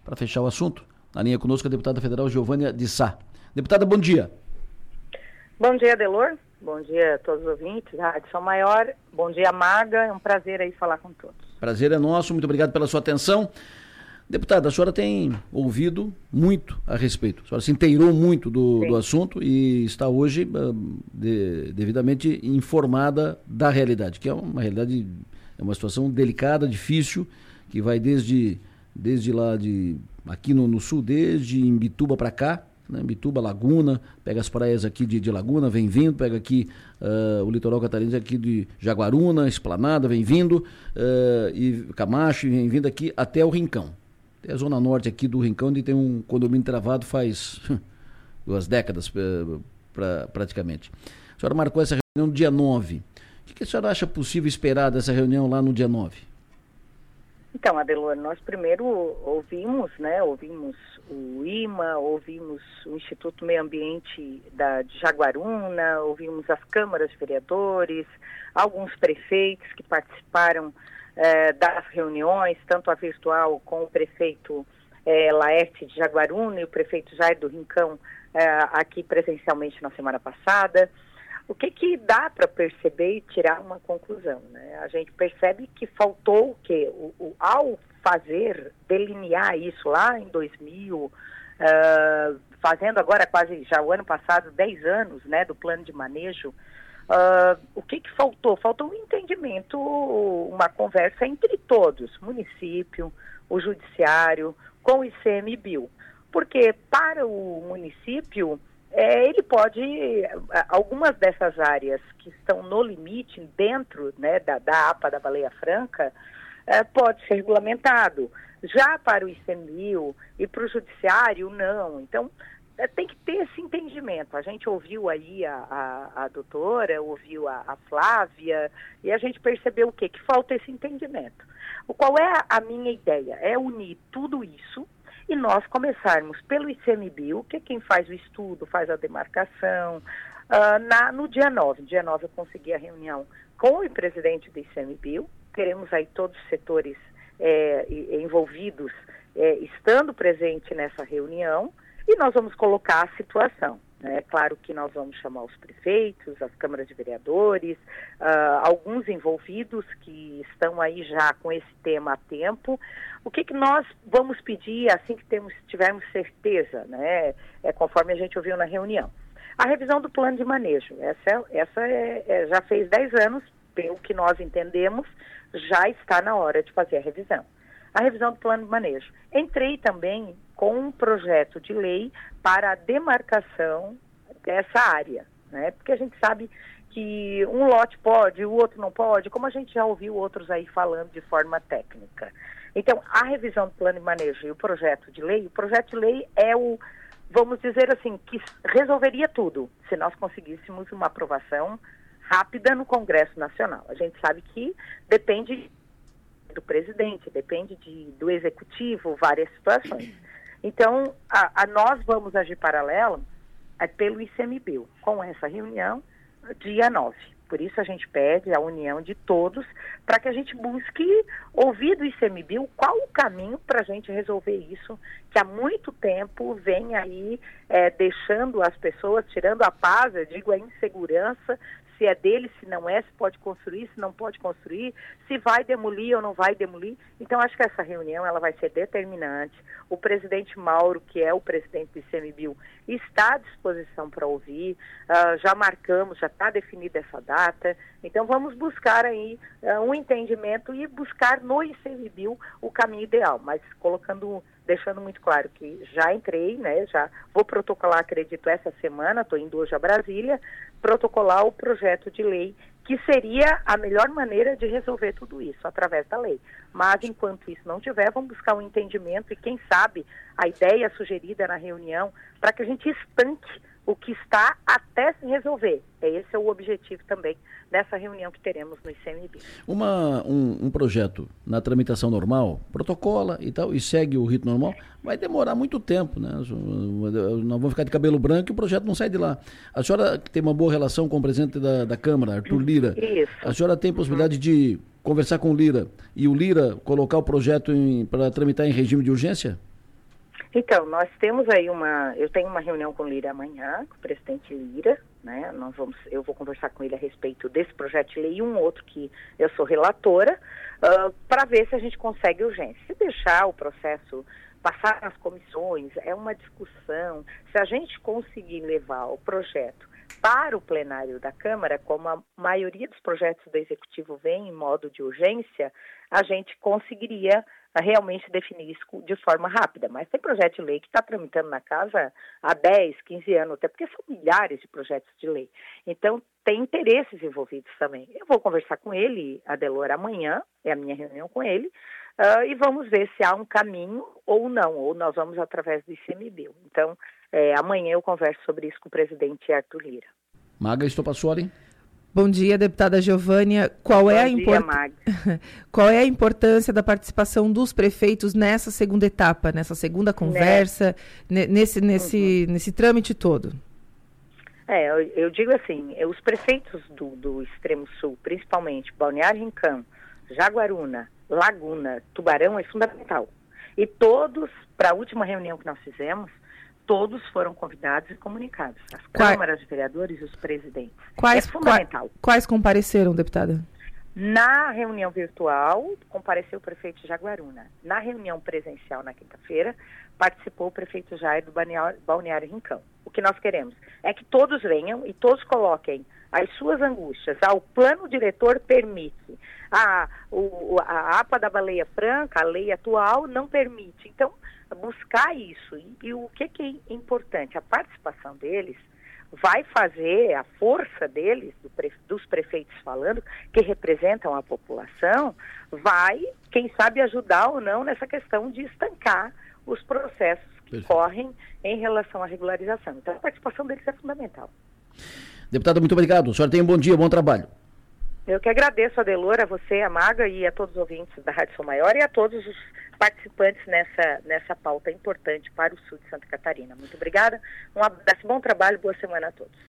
para fechar o assunto. Na linha conosco a deputada federal Giovânia de Sá. Deputada, bom dia. Bom dia, Adelor. Bom dia a todos os ouvintes da Rádio São Maior. Bom dia, Maga. É um prazer aí falar com todos. Prazer é nosso. Muito obrigado pela sua atenção. Deputada, a senhora tem ouvido muito a respeito. A senhora se inteirou muito do assunto e está hoje devidamente informada da realidade, que é uma realidade, é uma situação delicada, difícil, que vai desde lá aqui no sul, desde Imbituba para cá, né? Imbituba, Laguna, pega as praias aqui de Laguna, vem vindo, pega aqui o litoral catarinense aqui de Jaguaruna, Esplanada, vem vindo, e Camacho, vem vindo aqui até o Rincão. É a zona norte aqui do Rincão, onde tem um condomínio travado faz 2 décadas, praticamente. A senhora marcou essa reunião no dia 9. O que a senhora acha possível esperar dessa reunião lá no dia 9? Então, Adelor, nós primeiro ouvimos o IMA, ouvimos o Instituto Meio Ambiente de Jaguaruna, ouvimos as câmaras de vereadores, alguns prefeitos que participaram das reuniões, tanto a virtual com o prefeito Laerte de Jaguaruna e o prefeito Jair do Rincão aqui presencialmente na semana passada. O que dá para perceber e tirar uma conclusão, né? A gente percebe que faltou ao delinear isso lá em 2000, fazendo agora quase já o ano passado 10 anos, né, do plano de manejo. O que faltou? Faltou um entendimento, uma conversa entre todos, município, o judiciário, com o ICMBio. Porque para o município, ele pode, algumas dessas áreas que estão no limite, dentro, né, da APA da Baleia Franca, pode ser regulamentado. Já para o ICMBio e para o judiciário, não. Então, tem que ter esse entendimento. A gente ouviu aí a doutora, ouviu a Flávia, e a gente percebeu o quê? Que falta esse entendimento. Qual é a minha ideia? É unir tudo isso e nós começarmos pelo ICMBio, que é quem faz o estudo, faz a demarcação. No dia 9. Dia 9 eu consegui a reunião com o presidente do ICMBio. Teremos aí todos os setores envolvidos estando presente nessa reunião. E nós vamos colocar a situação. É claro que nós vamos chamar os prefeitos, as câmaras de vereadores, alguns envolvidos que estão aí já com esse tema há tempo. O que nós vamos pedir assim que tivermos certeza, né? Conforme a gente ouviu na reunião. A revisão do plano de manejo. Essa já fez 10 anos, pelo que nós entendemos, já está na hora de fazer a revisão. A revisão do plano de manejo. Entrei também com um projeto de lei para a demarcação dessa área, né? Porque a gente sabe que um lote pode, o outro não pode, como a gente já ouviu outros aí falando de forma técnica. Então, a revisão do plano de manejo e o projeto de lei é vamos dizer assim, que resolveria tudo, se nós conseguíssemos uma aprovação rápida no Congresso Nacional. A gente sabe que depende do presidente, depende do executivo, várias situações. Então, nós vamos agir paralelo pelo ICMBio, com essa reunião, dia 9. Por isso a gente pede a união de todos, para que a gente busque ouvir do ICMBio qual o caminho para a gente resolver isso, que há muito tempo vem aí deixando as pessoas, tirando a paz, eu digo, a insegurança, se é dele, se não é, se pode construir, se não pode construir, se vai demolir ou não vai demolir. Então, acho que essa reunião ela vai ser determinante. O presidente Mauro, que é o presidente do ICMBio, está à disposição para ouvir. Já marcamos, já está definida essa data. Então, vamos buscar aí um entendimento e buscar no ICMBio o caminho ideal, mas deixando muito claro que já entrei, né, já vou protocolar, acredito, essa semana, estou indo hoje a Brasília, protocolar o projeto de lei, que seria a melhor maneira de resolver tudo isso, através da lei. Mas, enquanto isso não tiver, vamos buscar um entendimento e, quem sabe, a ideia sugerida na reunião, para que a gente estanque o que está até se resolver. Esse é o objetivo também dessa reunião que teremos no ICMBio. Um projeto na tramitação normal, protocola e tal, e segue o rito normal, vai demorar muito tempo, né? Nós vamos ficar de cabelo branco e o projeto não sai de lá. A senhora tem uma boa relação com o presidente da Câmara, Arthur Lira. Isso. A senhora tem possibilidade de conversar com o Lira e o Lira colocar o projeto para tramitar em regime de urgência? Então, nós temos aí eu tenho uma reunião com o Lira amanhã, com o presidente Lira, né? Eu vou conversar com ele a respeito desse projeto de lei e um outro que eu sou relatora, para ver se a gente consegue urgência. Se deixar o processo passar nas comissões, é uma discussão. Se a gente conseguir levar o projeto para o plenário da Câmara, como a maioria dos projetos do Executivo vem em modo de urgência, a gente conseguiria realmente definir isso de forma rápida. Mas tem projeto de lei que está tramitando na casa há 10, 15 anos, até porque são milhares de projetos de lei. Então, tem interesses envolvidos também. Eu vou conversar com ele, Adelor, amanhã, é a minha reunião com ele, e vamos ver se há um caminho ou não, ou nós vamos através do ICMBio. Então, amanhã eu converso sobre isso com o presidente Arthur Lira. Maga Estopassoli. Bom dia, deputada Geovânia. Qual é a importância da participação dos prefeitos nessa segunda etapa, nessa segunda conversa, nesse trâmite todo? Eu digo assim, os prefeitos do Extremo Sul, principalmente Balneário Rincão, Jaguaruna, Laguna, Tubarão, é fundamental. E todos, para a última reunião que nós fizemos, todos foram convidados e comunicados. As câmaras de vereadores e os presidentes. É fundamental. Quais compareceram, deputada? Na reunião virtual, compareceu o prefeito de Jaguaruna. Na reunião presencial, na quinta-feira, participou o prefeito Jair do Balneário Rincão. O que nós queremos é que todos venham e todos coloquem as suas angústias. O plano diretor permite. A APA da Baleia Franca, a lei atual, não permite. Então, buscar isso. E o que é importante? A participação deles vai fazer, a força deles, dos prefeitos falando, que representam a população, vai, quem sabe, ajudar ou não nessa questão de estancar os processos que correm em relação à regularização. Então, a participação deles é fundamental. Deputada, muito obrigado. A senhora tenha um bom dia, bom trabalho. Eu que agradeço, Adelor, a você, a Maga, e a todos os ouvintes da Rádio Som Maior e a todos os participantes nessa pauta importante para o sul de Santa Catarina. Muito obrigada, um abraço, bom trabalho, boa semana a todos.